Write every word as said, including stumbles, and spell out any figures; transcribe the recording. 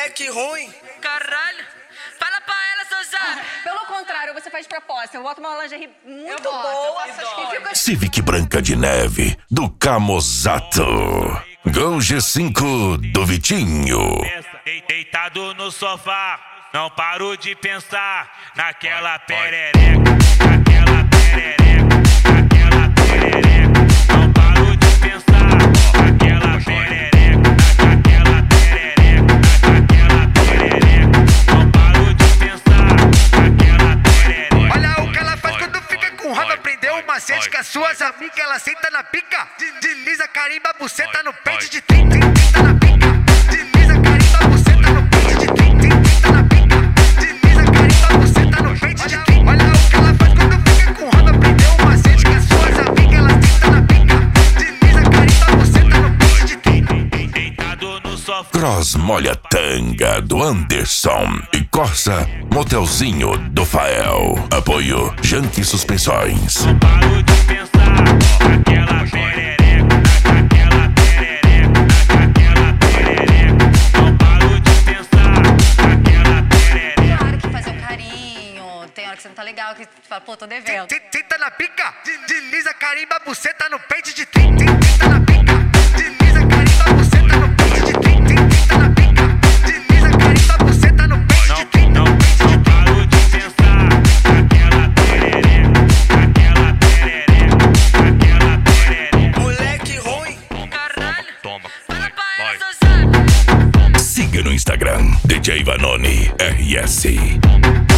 Moleque ruim. Caralho. Fala pra ela, seu Zap. Pelo contrário, você faz proposta. Eu boto uma lingerie muito boto, boa. eu E fica... Civic Branca de Neve, do Camozato. Gol G cinco do Vitinho. Deitado no sofá, não paro de pensar naquela perereca, naquela perereca, naquela perereca. Não paro de pensar naquela perereca, naquela perereca, naquela perereca. Não paro de pensar naquela perereca. Olha o que ela faz quando fica com raiva. Aprendeu o macete com as suas amigas. Ela senta na pica, desliza, carimba, buceta no pente de trinta, trinta na pica. Desliza, carimba, buceta no pente de trinta, trinta na pica. Desliza, carimba, buceta no pente de trinta. Olha o que ela faz quando fica com raiva. Aprendeu o macete com as suas amigas. Ela senta na pica, desliza, carimba, buceta no pente de trinta. Deitado no sofá. Cross Molha Tanga, do Anderson. E Corsa Motelzinho, do Fael. Apoio Janque Suspensões. Não paro de pensar naquela perereca, naquela perereca, naquela perereca. Não paro de pensar naquela perereca. Tem hora que fazer um carinho, tem hora que você não tá legal, que tu fala, pô, tô devendo. Senta na pica, desliza, carimba, buceta no pente de trinta, trinta na pica. Desliza, carimba, buceta no pente de trinta, trinta na pica. Desliza, carimba, buceta no pente de trinta. Não, não paro de pensar naquela perereca, naquela perereca, naquela perereca. Moleque ruim. Caralho. Toma, Fala pra ela, vai. seu Zap. Siga no Instagram, D J Vanoni R S.